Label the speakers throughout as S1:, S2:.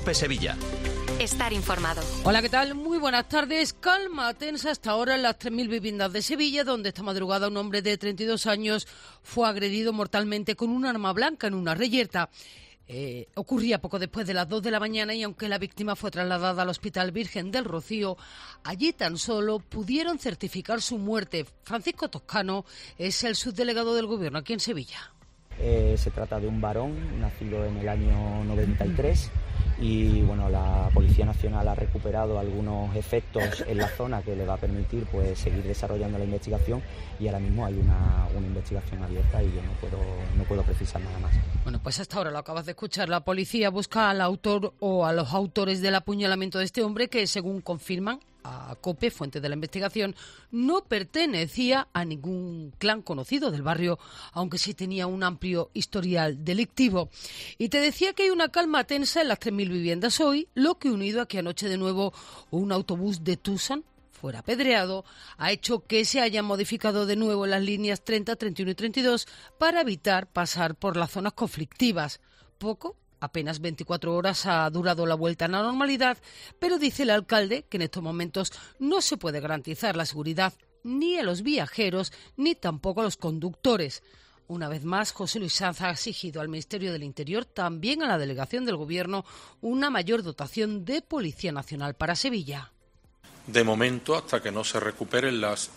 S1: COPE Sevilla.
S2: Estar informado.
S3: Hola, ¿qué tal? Muy buenas tardes. Calma tensa hasta ahora en las 3.000 viviendas de Sevilla, donde esta madrugada un hombre de 32 años fue agredido mortalmente con un arma blanca en una reyerta. Ocurría poco después de las 2 de la mañana y aunque la víctima fue trasladada al Hospital Virgen del Rocío, allí tan solo pudieron certificar su muerte. Francisco Toscano es el subdelegado del Gobierno aquí en Sevilla.
S4: Se trata de un varón nacido en el año 93 y bueno, la Policía Nacional ha recuperado algunos efectos en la zona que le va a permitir pues seguir desarrollando la investigación y ahora mismo hay una investigación abierta y yo no puedo precisar nada más.
S3: Bueno, pues hasta ahora lo acabas de escuchar. La policía busca al autor o a los autores del apuñalamiento de este hombre que, según confirman a COPE, fuente de la investigación, no pertenecía a ningún clan conocido del barrio, aunque sí tenía un amplio historial delictivo. Y te decía que hay una calma tensa en las 3.000 viviendas hoy, lo que, unido a que anoche de nuevo un autobús de Tucson fuera apedreado, ha hecho que se hayan modificado de nuevo las líneas 30, 31 y 32 para evitar pasar por las zonas conflictivas. Apenas 24 horas ha durado la vuelta a la normalidad, pero dice el alcalde que en estos momentos no se puede garantizar la seguridad ni a los viajeros ni tampoco a los conductores. Una vez más, José Luis Sanz ha exigido al Ministerio del Interior, también a la delegación del Gobierno, una mayor dotación de Policía Nacional para Sevilla.
S5: De momento, hasta que no se recupere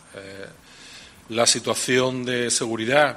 S5: la situación de seguridad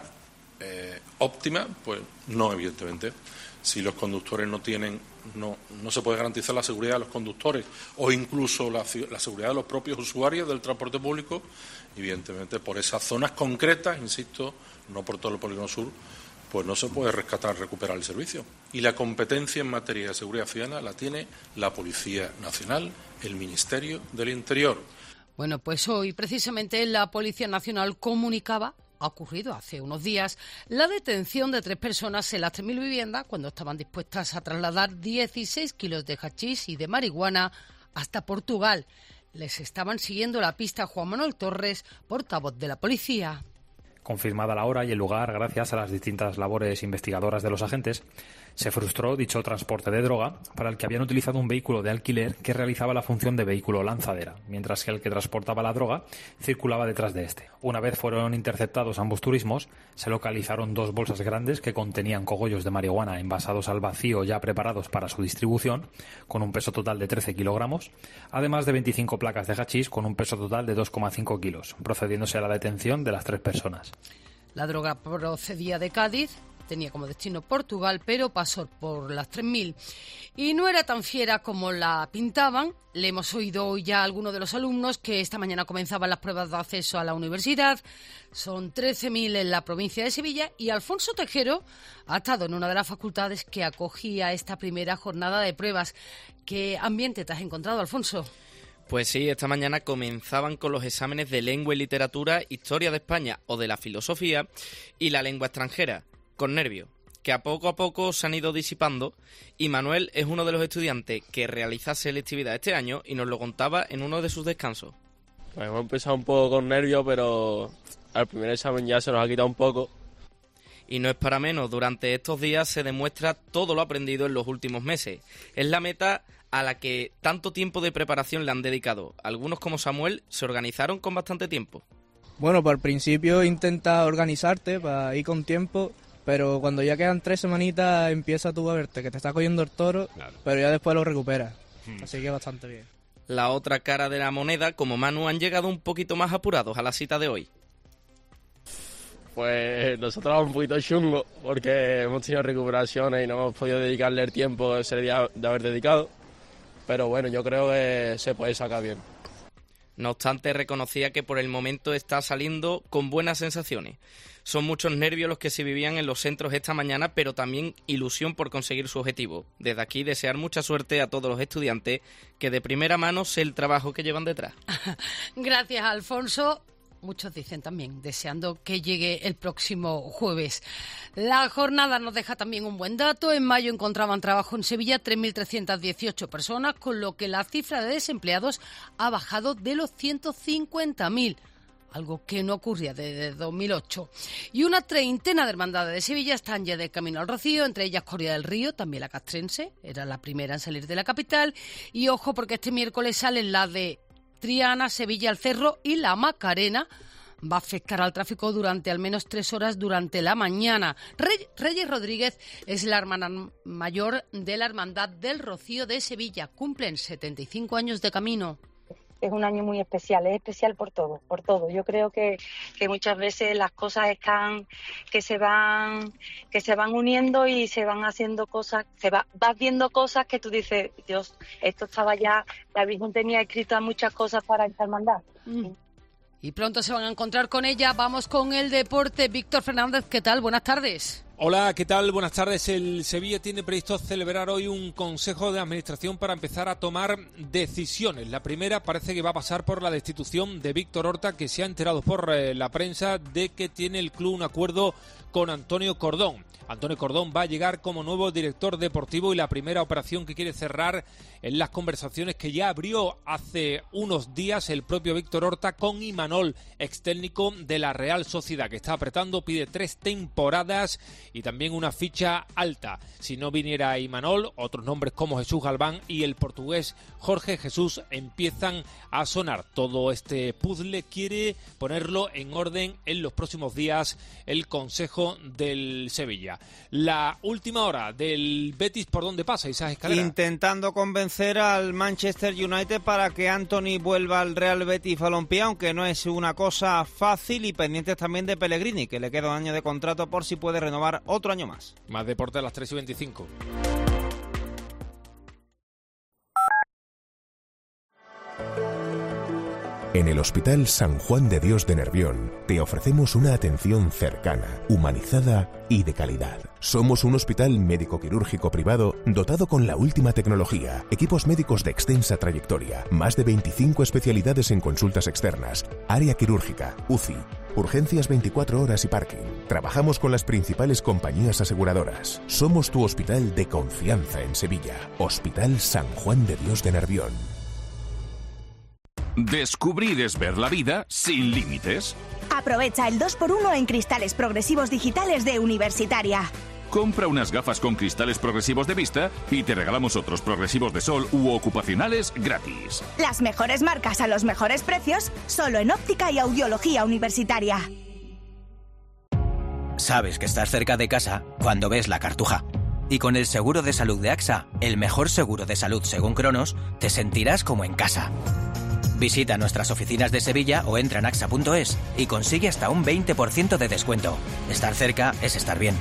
S5: óptima, pues no, evidentemente. Si los conductores no se puede garantizar la seguridad de los conductores o incluso la seguridad de los propios usuarios del transporte público, evidentemente por esas zonas concretas, insisto, no por todo el polígono sur, pues no se puede recuperar el servicio. Y la competencia en materia de seguridad ciudadana la tiene la Policía Nacional, el Ministerio del Interior.
S3: Bueno, pues hoy precisamente la Policía Nacional comunicaba, ha ocurrido hace unos días, la detención de 3 personas en las 3.000 viviendas cuando estaban dispuestas a trasladar 16 kilos de hachís y de marihuana hasta Portugal. Les estaban siguiendo la pista Juan Manuel Torres, portavoz de la policía.
S6: Confirmada la hora y el lugar gracias a las distintas labores investigadoras de los agentes, se frustró dicho transporte de droga para el que habían utilizado un vehículo de alquiler que realizaba la función de vehículo lanzadera, mientras que el que transportaba la droga circulaba detrás de este. Una vez fueron interceptados ambos turismos, se localizaron 2 bolsas grandes que contenían cogollos de marihuana envasados al vacío ya preparados para su distribución, con un peso total de 13 kilogramos, además de 25 placas de hachís con un peso total de 2,5 kilos, procediéndose a la detención de las 3 personas.
S3: La droga procedía de Cádiz, tenía como destino Portugal, pero pasó por las 3.000. Y no era tan fiera como la pintaban. Le hemos oído hoy ya a algunos de los alumnos que esta mañana comenzaban las pruebas de acceso a la universidad. Son 13.000 en la provincia de Sevilla y Alfonso Tejero ha estado en una de las facultades que acogía esta primera jornada de pruebas. ¿Qué ambiente te has encontrado, Alfonso?
S7: Pues sí, esta mañana comenzaban con los exámenes de lengua y literatura, historia de España o de la filosofía y la lengua extranjera, con nervios, que a poco se han ido disipando, y Manuel es uno de los estudiantes que realiza selectividad este año y nos lo contaba en uno de sus descansos.
S8: Pues hemos empezado un poco con nervios, pero al primer examen ya se nos ha quitado un poco.
S7: Y no es para menos, durante estos días se demuestra todo lo aprendido en los últimos meses. Es la meta a la que tanto tiempo de preparación le han dedicado. Algunos, como Samuel, se organizaron con bastante tiempo.
S9: Bueno, pues al principio intenta organizarte para ir con tiempo, pero cuando ya quedan 3 semanitas empieza tú a verte que te está cogiendo el toro, claro. Pero ya después lo recuperas. Así que bastante bien.
S7: La otra cara de la moneda, como Manu, han llegado un poquito más apurados a la cita de hoy.
S8: Pues nosotros vamos un poquito chungo porque hemos tenido recuperaciones y no hemos podido dedicarle el tiempo que se le debía de haber dedicado. Pero bueno, yo creo que se puede sacar bien.
S7: No obstante, reconocía que por el momento está saliendo con buenas sensaciones. Son muchos nervios los que se vivían en los centros esta mañana, pero también ilusión por conseguir su objetivo. Desde aquí, desear mucha suerte a todos los estudiantes, que de primera mano sé el trabajo que llevan detrás.
S3: Gracias, Alfonso. Muchos dicen también, deseando que llegue el próximo jueves. La jornada nos deja también un buen dato. En mayo encontraban trabajo en Sevilla 3.318 personas, con lo que la cifra de desempleados ha bajado de los 150.000. algo que no ocurría desde 2008. Y una treintena de hermandades de Sevilla están ya de camino al Rocío, entre ellas Coria del Río, también la castrense, era la primera en salir de la capital. Y ojo, porque este miércoles salen las de Triana, Sevilla, El Cerro y la Macarena. Va a afectar al tráfico durante al menos 3 horas durante la mañana. Reyes Rodríguez es la hermana mayor de la Hermandad del Rocío de Sevilla. Cumplen 75 años de camino.
S1: Es un año muy especial, es especial por todo. Yo creo que muchas veces las cosas están, que se van uniendo y se van haciendo cosas, vas viendo cosas que tú dices, Dios, esto estaba ya, la Virgen tenía escritas muchas cosas para esta hermandad.
S3: Y pronto se van a encontrar con ella. Vamos con el deporte. Víctor Fernández, ¿qué tal? Buenas tardes.
S10: Hola, ¿qué tal? Buenas tardes. El Sevilla tiene previsto celebrar hoy un consejo de administración para empezar a tomar decisiones. La primera parece que va a pasar por la destitución de Víctor Horta, que se ha enterado por la prensa de que tiene el club un acuerdo con Antonio Cordón. Antonio Cordón va a llegar como nuevo director deportivo y la primera operación que quiere cerrar en las conversaciones que ya abrió hace unos días el propio Víctor Horta con Imanol, ex técnico de la Real Sociedad, que está apretando, pide 3 temporadas y también una ficha alta. Si no viniera Imanol, otros nombres como Jesús Galván y el portugués Jorge Jesús empiezan a sonar. Todo este puzzle quiere ponerlo en orden en los próximos días el Consejo del Sevilla. La última hora del Betis, ¿por dónde pasa, Isaac Escalera?
S11: Intentando convencer al Manchester United para que Antony vuelva al Real Betis Balompié, aunque no es una cosa fácil, y pendientes también de Pellegrini, que le queda un año de contrato por si puede renovar otro año más.
S10: Más deporte a las 3:25.
S12: En el Hospital San Juan de Dios de Nervión te ofrecemos una atención cercana, humanizada y de calidad. Somos un hospital médico-quirúrgico privado dotado con la última tecnología, equipos médicos de extensa trayectoria, más de 25 especialidades en consultas externas, área quirúrgica, UCI, urgencias 24 horas y parking. Trabajamos con las principales compañías aseguradoras. Somos tu hospital de confianza en Sevilla. Hospital San Juan de Dios de Nervión.
S13: Descubrir es ver la vida sin límites.
S14: Aprovecha el 2x1 en cristales progresivos digitales de Universitaria.
S13: Compra unas gafas con cristales progresivos de vista y te regalamos otros progresivos de sol u ocupacionales gratis.
S14: Las mejores marcas a los mejores precios, solo en óptica y audiología Universitaria.
S15: Sabes que estás cerca de casa cuando ves la Cartuja. Y con el seguro de salud de AXA, el mejor seguro de salud según Cronos, te sentirás como en casa. Visita nuestras oficinas de Sevilla o entra en axa.es y consigue hasta un 20% de descuento. Estar cerca es estar bien.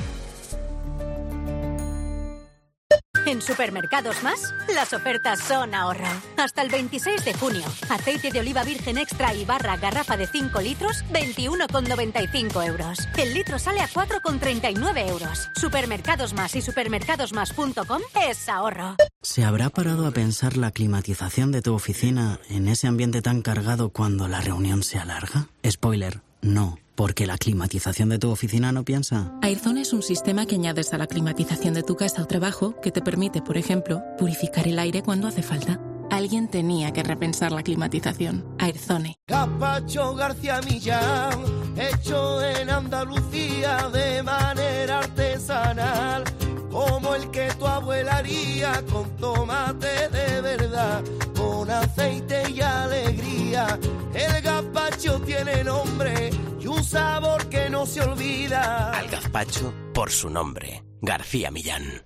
S16: En Supermercados Más, las ofertas son ahorro. Hasta el 26 de junio, aceite de oliva virgen extra y barra garrafa de 5 litros, 21,95 euros. El litro sale a 4,39 euros. Supermercados Más y supermercadosmás.com es ahorro.
S17: ¿Se habrá parado a pensar la climatización de tu oficina en ese ambiente tan cargado cuando la reunión se alarga? Spoiler, no. Porque la climatización de tu oficina no piensa.
S18: Airzone es un sistema que añades a la climatización de tu casa o trabajo que te permite, por ejemplo, purificar el aire cuando hace falta. Alguien tenía que repensar la climatización. Airzone.
S19: Gazpacho García Millán, hecho en Andalucía de manera artesanal, como el que tu abuela haría con tomate de verdad, con aceite y alegría. El gazpacho tiene nombre y un sabor que no se olvida.
S15: Al gazpacho por su nombre, García Millán.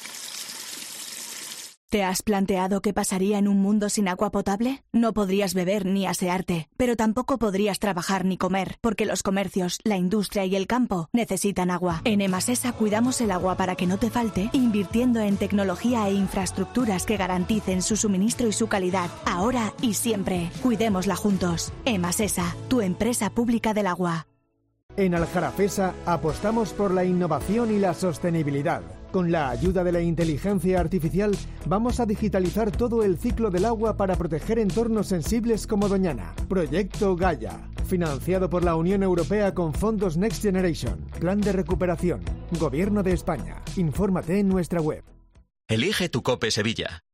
S14: ¿Te has planteado qué pasaría en un mundo sin agua potable? No podrías beber ni asearte, pero tampoco podrías trabajar ni comer, porque los comercios, la industria y el campo necesitan agua. En Emasesa cuidamos el agua para que no te falte, invirtiendo en tecnología e infraestructuras que garanticen su suministro y su calidad, ahora y siempre. Cuidémosla juntos. Emasesa, tu empresa pública del agua.
S20: En Aljarafesa apostamos por la innovación y la sostenibilidad. Con la ayuda de la inteligencia artificial vamos a digitalizar todo el ciclo del agua para proteger entornos sensibles como Doñana. Proyecto Gaia, financiado por la Unión Europea con fondos Next Generation. Plan de recuperación. Gobierno de España. Infórmate en nuestra web.
S21: Elige tu COPE Sevilla.